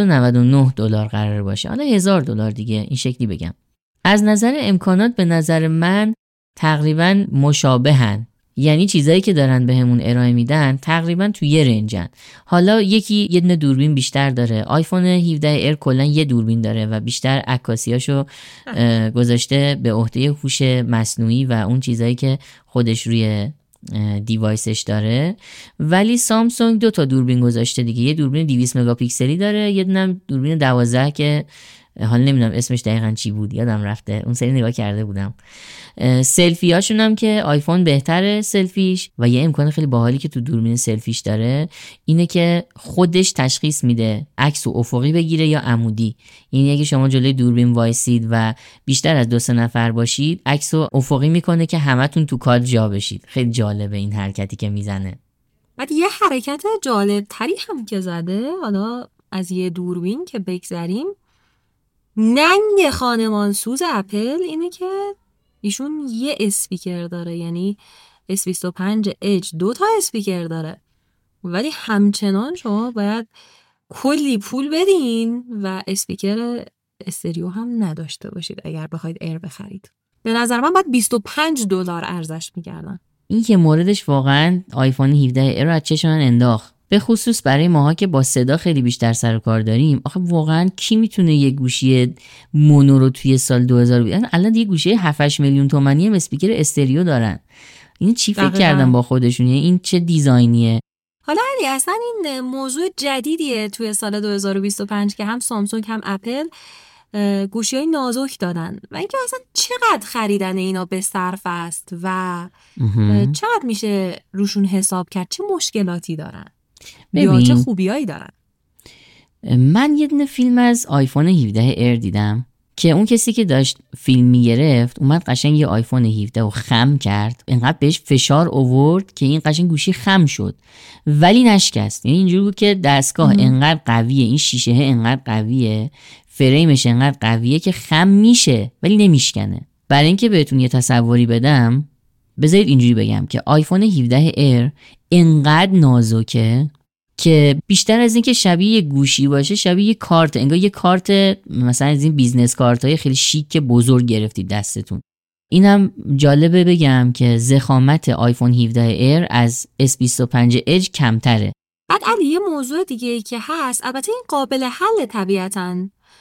قرار باشه، حالا $1000 دیگه، این شکلی بگم. از نظر امکانات به نظر من تقریبا مشابهن، یعنی چیزایی که دارن بهمون ارائه میدن تقریبا تو یه رنجن. حالا یکی یه دونه دوربین بیشتر داره، آیفون 17 ایر کلا یه دوربین داره و بیشتر عکاسیاشو گذاشته به عهده هوش مصنوعی و اون چیزایی که خودش روی دیوایسش داره. ولی سامسونگ 2 تا دوربین گذاشته دیگه، یه دوربین 200 مگاپیکسلی داره، یه دونه دوربین 12 که حالا نمیدونم اسمش دقیقاً چی بود، یادم رفته، اون سری نگاه کرده بودم. سلفی هاشون هم که آیفون بهتره سلفیش و یه امکان خیلی باحالی که تو دوربین سلفیش داره اینه که خودش تشخیص میده عکس افقی بگیره یا عمودی. یعنی اگه شما جلوی دوربین وایسید و بیشتر از 2-3 نفر باشید، عکس افقی میکنه که همتون تو کادر جا بشید. خیلی جالبه این حرکتی که میزنه.
بعد یه حرکت جالب تری هم که زده، حالا از یه دوربین که بگذریم، ننگ خانمانسوز اپل اینه که ایشون یه اسپیکر داره، یعنی S25 Edge 2 تا اسپیکر داره، ولی همچنان شما باید کلی پول بدین و اسپیکر استریو هم نداشته باشید اگر بخواید ایر بخرید. به نظر من باید $25 ارزش میگردن.
این که موردش واقعا آیفون 17 ایر رو از چشم من انداخت. به خصوص برای ماها که با صدا خیلی بیشتر سر و کار داریم. آخه واقعا کی میتونه یه گوشی مونو رو توی سال 2000 الان یه گوشی 7-8 میلیون تومانی هم اسپیکر استریو دارن. این چی فکر کردن با خودشون؟ این چه دیزاینیه؟
حالا علی اصلا این موضوع جدیدیه توی سال 2025 که هم سامسونگ هم اپل گوشی‌های نازک دادن و اینکه اصلا چقدر خریدن اینا به صرف است و چقدر میشه روشون حساب کرد، چه مشکلاتی دارن یا چه خوبیایی دارن.
من یه دونه فیلم از آیفون 17 ایر دیدم که اون کسی که داشت فیلم میگرفت اومد قشنگ یه آیفون 17 رو خم کرد، اینقدر بهش فشار آورد که این قشنگ گوشی خم شد ولی نشکست. یعنی اینجوری بود که دستگاه انقدر قویه، این شیشه انقدر قویه، فریمش انقدر قویه که خم میشه ولی نمیشکنه. برای اینکه بهتون یه تصوری بدم بذارید اینجوری بگم که آیفون 17 ایر انقدر نازکه که بیشتر از این که شبیه یه گوشی باشه شبیه یه کارت، انگار یه کارت مثلا از این بیزنس کارت‌های خیلی شیک بزرگ گرفتید دستتون. اینم جالبه بگم که ضخامت آیفون 17 ایر از S25 Edge کمتره.
بعد علی یه موضوع دیگه ای که هست، البته این قابل حل طبیعتاً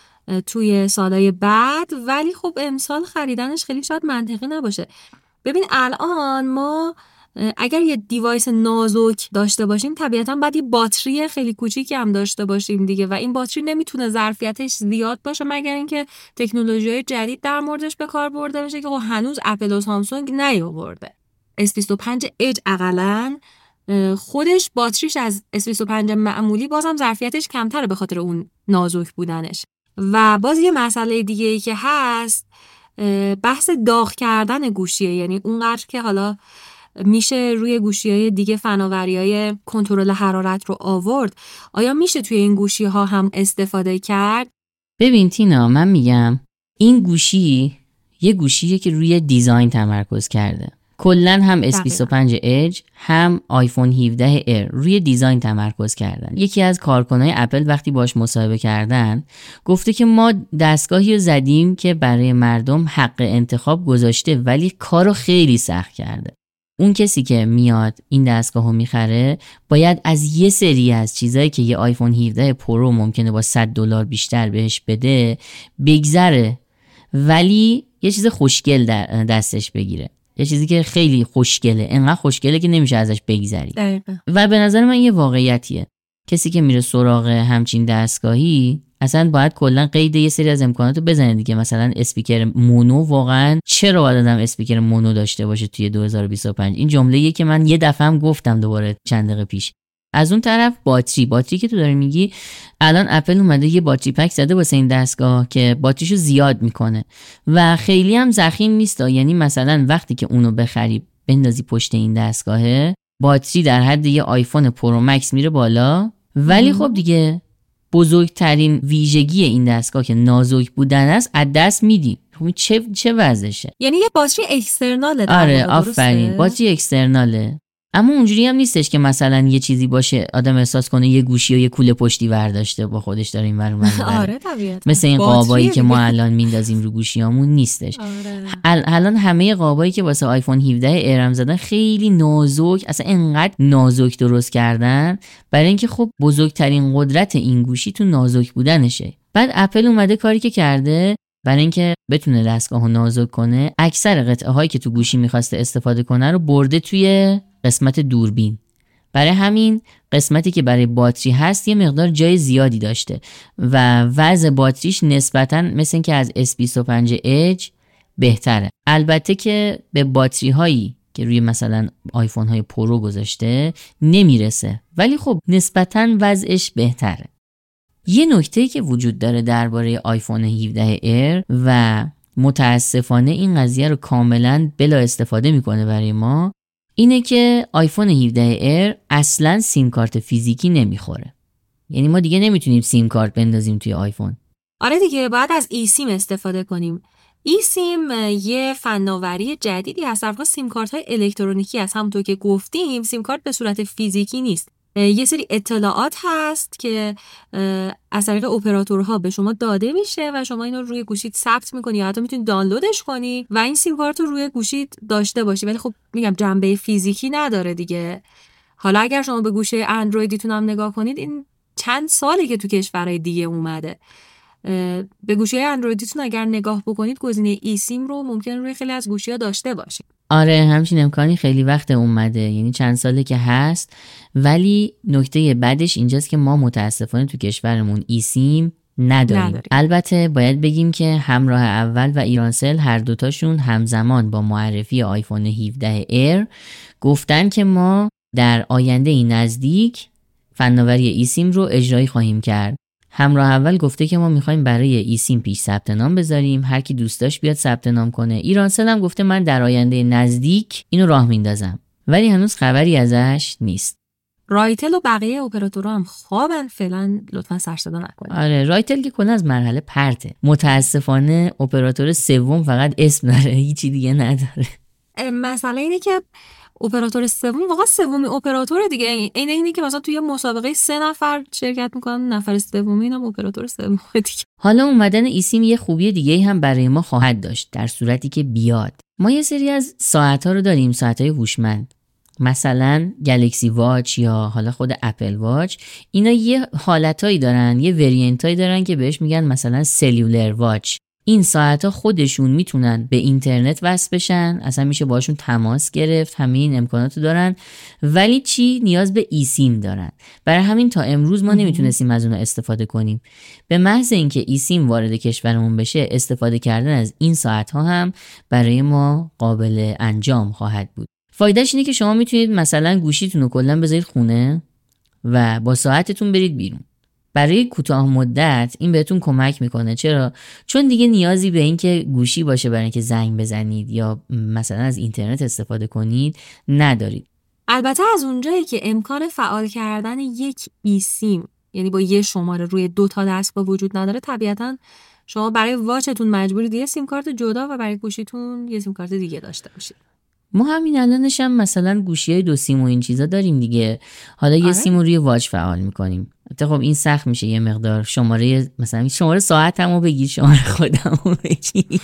توی سالهای بعد، ولی خب امسال خریدنش خیلی شاید منطقی نباشه. ببین الان ما اگر یه دیوایس نازک داشته باشیم طبیعتاً باید یه باتری خیلی کوچیکی هم داشته باشیم دیگه و این باتری نمیتونه ظرفیتش زیاد باشه مگر اینکه تکنولوژی‌های جدید در موردش به کار برده بشه که خب هنوز اپل و سامسونگ نیاورده. S25 Edge اقلاً خودش باتریش از S25 معمولی بازم ظرفیتش کمتره به خاطر اون نازک بودنش. و باز یه مسئله دیگه ای که هست بحث داغ کردن گوشیه، یعنی اونقدر که حالا میشه روی گوشی‌های دیگه فناوری‌های کنترل حرارت رو آورد، آیا میشه توی این گوشی‌ها هم استفاده کرد؟
ببین تینا، من میگم این گوشی یه گوشیه که روی دیزاین تمرکز کرده. کلن هم S25 Edge هم آیفون 17 ایر روی دیزاین تمرکز کردن. یکی از کارکنای اپل وقتی باش مصاحبه کردن گفته که ما دستگاهی رو زدیم که برای مردم حق انتخاب گذاشته ولی کارو خیلی سخت کرده. اون کسی که میاد این دستگاهو میخره باید از یه سری از چیزایی که یه آیفون 17 پرو ممکنه با $100 بیشتر بهش بده بگذره، ولی یه چیز خوشگل دستش بگیره، یه چیزی که خیلی خوشگله، انقدر خوشگله که نمیشه ازش بگذری.
دقیقا.
و به نظر من یه واقعیتیه، کسی که میره سراغ همچین دستگاهی اصلا باید کلا قید یه سری از امکاناتو بزنه دیگه. مثلا اسپیکر مونو، واقعا چرا باید آدم اسپیکر مونو داشته باشه توی 2025؟ این جمله‌ایه که من یه دفعه هم گفتم دوباره چند دقیقه پیش. از اون طرف باتری که تو داری میگی، الان اپل اومده یه باتری پک زده واسه این دستگاه که باتریشو زیاد میکنه و خیلی هم ضخیم نیست. یعنی مثلا وقتی که اونو بخری بندازی پشت این دستگاهه، باتری در حد یه آیفون پرو مکس میره بالا. ولی خب دیگه بزرگترین ویژگی این دستگاه که نازک بودن است از دست میدی. چه وضعشه؟
یعنی یه باتری اکسترناله.
آره آفرین، باتری اکسترناله. اما اونجوری هم نیستش که مثلا یه چیزی باشه آدم احساس کنه یه گوشی و یه کوله پشتی برداشته با خودش داره این ور اون ور.
آره طبیعتا.
مثل این قابایی که ما الان میندازیم رو گوشیامون نیستش.
آره.
الان همه قابایی که واسه آیفون 17 ایرم زدن خیلی نازک، اصلا انقدر نازک درست کردن برای اینکه خب بزرگترین قدرت این گوشی تو نازک بودنشه. بعد اپل اومده کاری که کرده برای اینکه بتونه دستگاهو نازک کنه، اکثر قطعه هایی که تو گوشی می‌خواسته استفاده کنه رو برده توی قسمت دوربین. برای همین قسمتی که برای باتری هست یه مقدار جای زیادی داشته و وضع باتریش نسبتاً مثل اینکه از S25 Edge بهتره. البته که به باتری هایی که روی مثلا آیفون های پرو گذاشته نمیرسه، ولی خب نسبتاً وضعش بهتره. یه نکته‌ای که وجود داره درباره آیفون 17 ایر و متاسفانه این قضیه رو کاملاً بلا استفاده میکنه برای ما، اینه که آیفون 17 ایر اصلاً سیم کارت فیزیکی نمیخوره. یعنی ما دیگه نمیتونیم سیم کارت بندازیم توی آیفون.
آره دیگه، باید از ای سیم استفاده کنیم. ای سیم یه فناوری جدیدی هست. در واقع سیم کارت های الکترونیکی هست. همونطور که گفتیم سیم کارت به صورت فیزیکی نیست. یه سری اطلاعات هست که از طریق اپراتورها به شما داده میشه و شما اینو روی گوشیت ثبت میکنی یا حتی میتونی دانلودش کنی و این سیم کارت رو روی گوشیت داشته باشی. ولی خب میگم جنبه فیزیکی نداره دیگه. حالا اگر شما به گوشه اندرویدیتون هم نگاه کنید، این چند سالی که تو کشورهای دیگه اومده. به گوشه اندرویدیتون اگر نگاه بکنید گزینه ای سیم رو ممکن روی خیلی از گوشی‌ها داشته باشید.
آره همچین امکانی خیلی وقت اومده، یعنی چند ساله که هست، ولی نکته بعدش اینجاست که ما متاسفانه تو کشورمون ای سیم نداریم. البته باید بگیم که همراه اول و ایرانسل هر دوتاشون همزمان با معرفی آیفون 17 ایر گفتن که ما در آینده نزدیک فناوری ای سیم رو اجرایی خواهیم کرد. همراه اول گفته که ما میخوایم برای ای سیم پیش ثبت نام بذاریم، هر کی دوست داشت بیاد ثبت نام کنه. ایرانسل هم گفته من در آینده نزدیک اینو راه میندازم، ولی هنوز خبری ازش نیست.
رایتل و بقیه اپراتورها هم خوابن، فعلا لطفا سر صدا نکنید.
آره رایتل که کلا از مرحله پرته. متاسفانه اپراتور سوم فقط اسم داره، هیچی دیگه نداره.
مسئله اینه که اپراتور سوم واقعا سومی اپراتور دیگه، اینه که مثلا توی مسابقه 3 نفر شرکت میکنن، نفر سومی هم اپراتور سوم دیگه.
حالا اومدن ای سیم یه خوبی دیگه هم برای ما خواهد داشت در صورتی که بیاد. ما یه سری از ساعت‌ها رو داریم، ساعت‌های هوشمند، مثلا گلکسی واچ یا حالا خود اپل واچ. اینا یه حالتایی دارن، یه وریانتایی دارن که بهش میگن مثلا سلولر واچ. این ساعت‌ها خودشون میتونن به اینترنت وصل بشن، اصلا میشه باشون تماس گرفت، همه این امکاناتو دارن، ولی چی؟ نیاز به ای سیم دارن. برای همین تا امروز ما نمیتونستیم از اونها استفاده کنیم. به محض اینکه ای سیم وارد کشورمون بشه، استفاده کردن از این ساعت‌ها هم برای ما قابل انجام خواهد بود. فایدهش اینه که شما میتونید مثلا گوشیتون رو کلا بذارید خونه و با ساعتتون برید بیرون. برای کوتاه مدت این بهتون کمک میکنه. چرا؟ چون دیگه نیازی به این که گوشی باشه برای اینکه زنگ بزنید یا مثلا از اینترنت استفاده کنید ندارید.
البته از اونجایی که امکان فعال کردن یک ای سیم، یعنی با یه شماره روی 2 تا دستگاه وجود نداره، طبیعتاً شما برای واچتون مجبورید یه سیم کارت جدا و برای گوشیتون یه سیم کارت دیگه داشته باشید.
ما همین الانش هم مثلا گوشی‌های 2 سیم و این چیزا داریم دیگه. حالا یه سیم رو روی واچ فعال می‌کنیم. خب این سخت میشه یه مقدار. شماره مثلا شماره ساعتمو بگیر، شماره خودمو بگیر.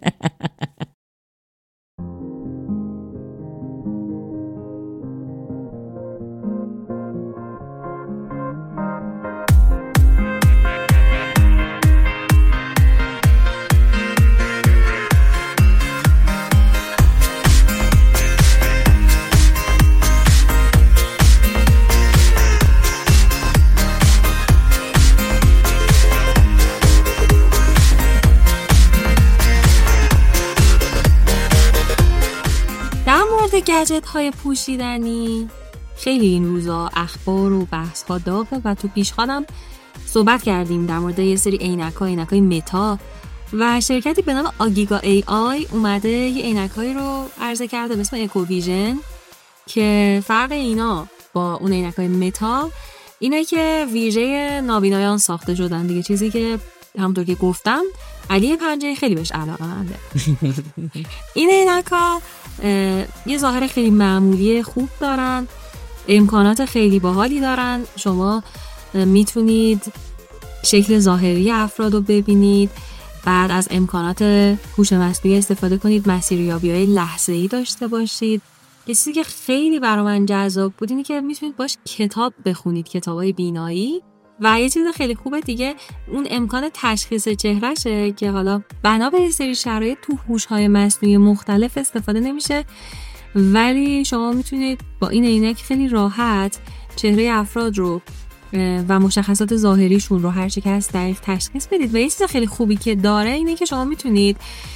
گجت های پوشیدنی خیلی این روزا اخبار و بحث ها داغه و تو پیشخوانم صحبت کردیم در مورد یه سری عینک‌های متا و شرکتی به نام آگیگا ای آی اومده یه عینک‌هایی رو عرضه کرده به اسم اکو ویژن که فرق اینا با اون عینک‌های متا اینه که ویژه نابینایان ساخته شدن دیگه، چیزی که همونطور که گفتم علی پنجه‌ای خیلی بهش علاقه‌منده. این عینک‌ها یه ظاهر خیلی معمولی خوب دارن، امکانات خیلی باحالی دارن. شما میتونید شکل ظاهری افراد رو ببینید، بعد از امکانات هوش مصنوعی استفاده کنید، مسیریابی‌های لحظه‌ای داشته باشید. یه چیزی که خیلی برای من جذاب بود اینه که میتونید باش کتاب بخونید، کتابای بینایی. و یه چیز خیلی خوبه دیگه اون امکان تشخیص چهرهشه که حالا بنا به یه سری شرایط تو هوش‌های مصنوعی مختلف استفاده نمیشه، ولی شما میتونید با این عینک خیلی راحت چهره افراد رو و مشخصات ظاهریشون رو هر چه که هست دقیق تشخیص بدید. و یه چیز خیلی خوبی که داره اینه که شما میتونید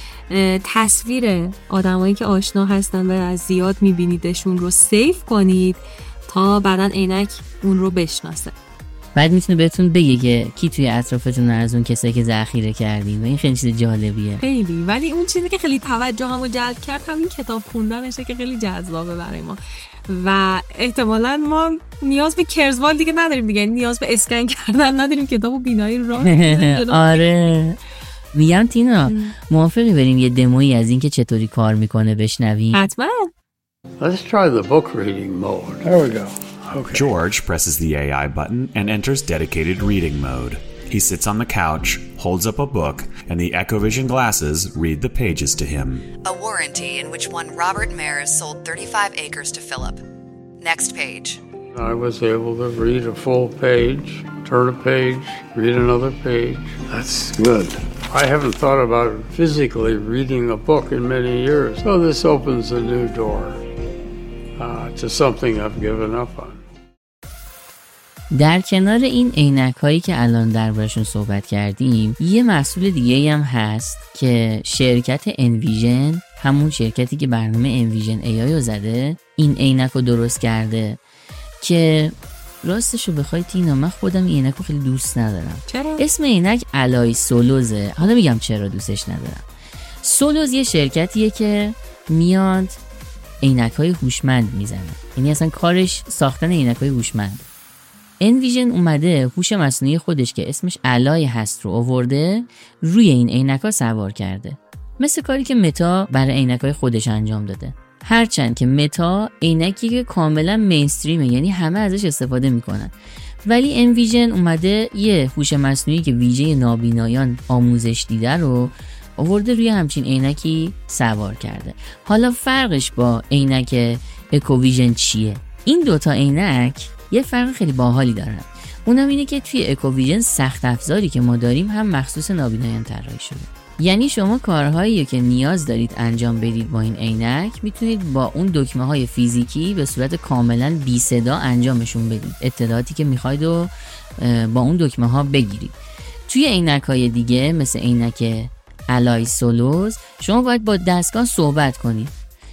تصویر آدمایی که آشنا هستن و از زیاد میبینیدشون رو سیو کنید تا بعداً عینک اون رو بشناسه.
بعد میتونه بهتون بگه که کی توی اطرافتون از اون کسایی که ذخیره کردین و این خیلی چیز جالبیه.
خیلی، ولی اون چیزی که خیلی توجهمو جلب کرد همین کتاب خوندنشه که خیلی جذابه برای ما و احتمالاً ما نیاز به کرزوال دیگه نداریم دیگه، نیاز به اسکن کردن نداریم، کتابو بینایی رو
آره. میگم تینا موافقی بریم یه دمویی از این که چطوری کار میکنه بشنویم؟
حتما.
Let's try the book reading mode. There we go. Okay.
George presses the AI button and enters dedicated reading mode. He sits on the couch, holds up a book, and the Echovision glasses read the pages to him.
A warranty in which one Robert Mares sold 35 acres to Philip. Next page.
I was able to read a full page, turn a page, read another page. That's good. I haven't thought about physically reading a book in many years. So this opens a new door to something I've given up on.
در کنار این عینک هایی که الان دربارشون صحبت کردیم، یه محصول دیگه هم هست که شرکت انویژن، همون شرکتی که برنامه انویژن AI رو زده، این عینک رو درست کرده که راستشو بخوای تینا، من خودم این عینک رو خیلی دوست ندارم.
چرا؟
اسم عینک الای سولوزه. حالا میگم چرا دوستش ندارم. سولوز یه شرکتیه که میاد عینک‌های هوشمند میزنه، یعنی اصلا کارش ساختن عینک‌های هوشمند. انویژن اومده هوش مصنوعی خودش که اسمش الای هست رو آورده روی این عینک‌ها سوار کرده، مثل کاری که متا برای عینک‌های خودش انجام داده. هرچند که متا عینکی که کاملا مینستریمه، یعنی همه ازش استفاده میکنن، ولی انویژن اومده یه هوش مصنوعی که ویژه نابینایان آموزش دیده رو آورده روی همچین عینکی سوار کرده. حالا فرقش با عینک اکوویژن چیه؟ این دوتا عینک یه فرق خیلی باحالی دارن. اونم اینه که توی اکوویژن سخت افزاری که ما داریم هم مخصوص نابینایان طراحی شده. یعنی شما کارهایی که نیاز دارید انجام بدید با این عینک میتونید با اون دکمه‌های فیزیکی به صورت کاملا بی صدا انجامشون بدید. اطلاعاتی که میخواید رو با اون دکمه‌ها بگیرید. توی عینک‌های دیگه مثل عینک الای سولوز شما باید با دستگاه صحبت کنید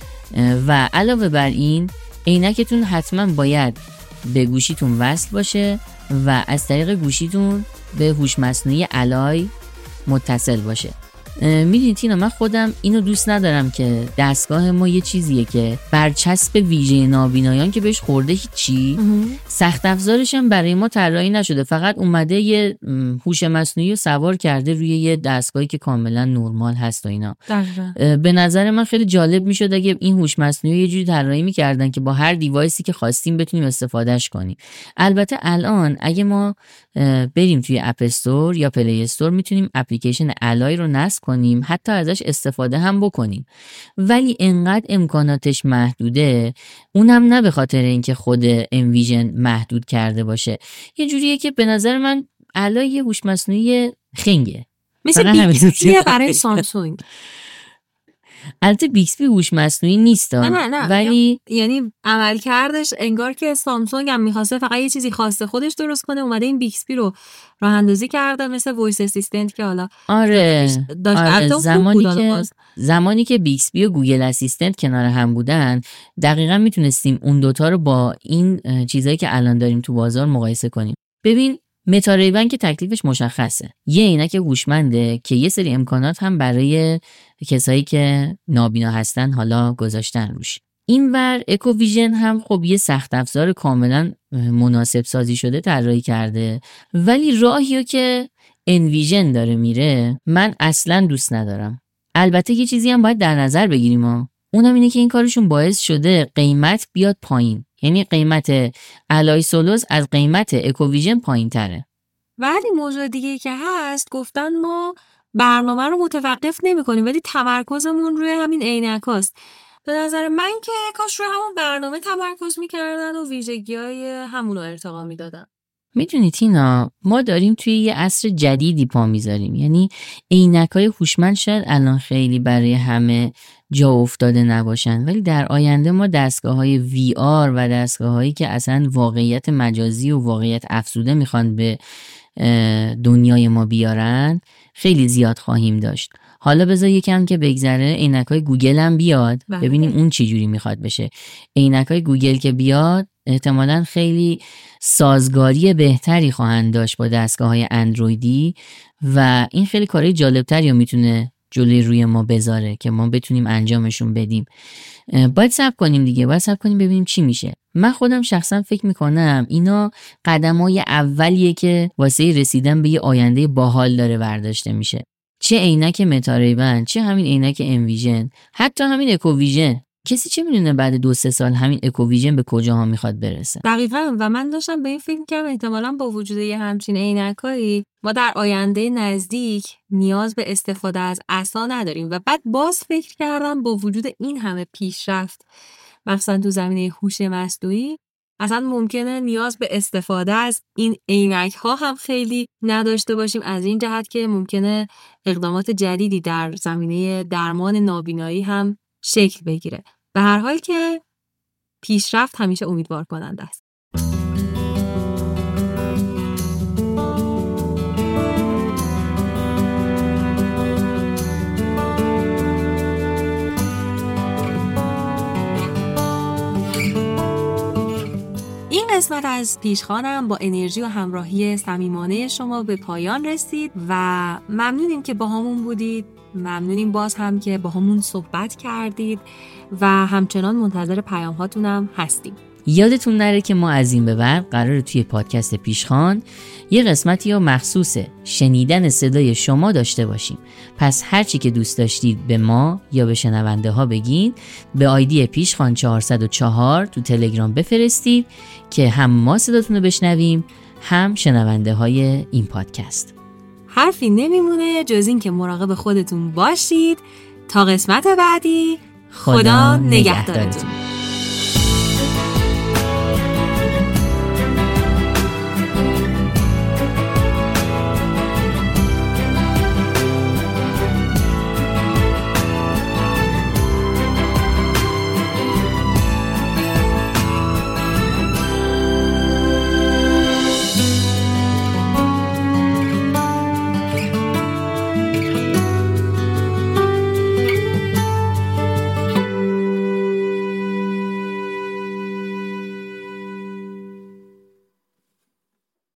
و علاوه بر این عینکتون حتما باید به گوشیتون وصل باشه و از طریق گوشیتون به هوش مصنوعی الای متصل باشه. میدونید تینا، من خودم اینو دوست ندارم که دستگاه ما یه چیزیه که برچسب ویژه نابینایان که بهش خورده هیچی، سخت افزارش هم برای ما طراحی نشده، فقط اومده یه هوش مصنوعی رو سوار کرده روی یه دستگاهی که کاملا نرمال هست و اینا. به نظر من خیلی جالب میشد اگه این هوش مصنوعی یه جوری طراحی میکردن که با هر دیوایسی که خواستیم بتونیم استفادهش کنیم. البته الان اگه ما بریم توی اپ استور یا پلی استور میتونیم اپلیکیشن الای رو نصب کنیم، حتی ازش استفاده هم بکنیم، ولی انقدر امکاناتش محدوده، اونم نه به خاطر اینکه خود انویژن محدود کرده باشه. یه جوریه که به نظر من الای یه هوش مصنوعی خنگه،
مثل بیکسپی برای سامسونگ.
البته بیکسپی هوش مصنوعی نیست
نه
ولی
یعنی عملکردش انگار که سامسونگ هم میخواسته فقط یه چیزی خواسته خودش درست کنه، اومده این بیکسپی رو راه اندازی کرده، مثل وایس اسیستنت که حالا
زمانی که بیکسپی و گوگل اسیستنت کنار هم بودن دقیقاً میتونستیم اون دوتا رو با این چیزایی که الان داریم تو بازار مقایسه کنیم. ببین متا ریبن که تکلیفش مشخصه، یه عینک هوشمنده که یه سری امکانات هم برای کسایی که نابینا هستن حالا گذاشتن روش. اینور اکوویژن هم خب یه سخت افزار کاملا مناسب سازی شده طراحی کرده، ولی راهیو که انویژن داره میره من اصلا دوست ندارم. البته یه چیزی هم باید در نظر بگیریم اونم اینه که این کارشون باعث شده قیمت بیاد پایین، یعنی قیمت الای سولوز از قیمت اکوویژن پایین تره.
ولی موضوع دیگه که هست گفتن ما برنامه رو متوقف نمی کنیم ولی تمرکزمون روی همین عینکاست. به نظر من که کاش روی همون برنامه تمرکز میکردن و ویژگی‌های همون رو ارتقا میدادن.
میدونی تینا، ما داریم توی یه عصر جدیدی پا میذاریم، یعنی عینک‌های هوشمند شاید الان خیلی برای همه جا افتاده نباشن، ولی در آینده ما دستگاه‌های VR و دستگاه‌هایی که اصلا واقعیت مجازی و واقعیت افزوده میخوان به دنیای ما بیارن خیلی زیاد خواهیم داشت. حالا بذار یکم که بگذره عینک‌های گوگل هم بیاد ببینیم اون چی جوری میخواد بشه. عینک‌های گوگل که بیاد احتمالاً خیلی سازگاری بهتری خواهند داشت با دستگاه‌های اندرویدی و این خیلی کارهای جالبتری رو میتونه جلوی روی ما بذاره که ما بتونیم انجامشون بدیم. باید صبر کنیم دیگه، باید صبر کنیم ببینیم چی میشه. من خودم شخصا فکر میکنم اینا قدمای اولیه که واسه رسیدن به یه آینده باحال داره برداشته میشه. چه عینک متا ریبن، چه همین عینک انویژن، حتی همین اکوویژن. کسی چه میدونه بعد 2-3 سال همین اکوویژن به کجاها میخواد برسه.
دقیقاً. و من داشتم به این فکر می‌کردم احتمالاً با وجود یه همچین عینکایی ما در آینده نزدیک نیاز به استفاده از عصا نداریم. و بعد باز فکر کردم با وجود این همه پیشرفت مثلا تو زمینه هوش مصنوعی اصلا ممکنه نیاز به استفاده از این عینک ها هم خیلی نداشته باشیم، از این جهت که ممکنه اقدامات جدیدی در زمینه درمان نابینایی هم شکل بگیره. به هر حال که پیشرفت همیشه امیدوار کننده است. این قسمت از پیشخوانم با انرژی و همراهی صمیمانه شما به پایان رسید و ممنونیم که با همون بودید. ممنونیم باز هم که با همون صحبت کردید و همچنان منتظر پیام هاتونم هستیم.
یادتون نره که ما از این به بعد قراره توی پادکست پیشخوان یه قسمتی یا مخصوص شنیدن صدای شما داشته باشیم. پس هرچی که دوست داشتید به ما یا به شنونده ها بگین، به آیدی پیشخوان 404 تو تلگرام بفرستید که هم ما صداتون رو بشنویم هم شنونده های این پادکست.
حرفی نمیمونه جز این که مراقب خودتون باشید. تا قسمت بعدی، خدا نگهدارتون.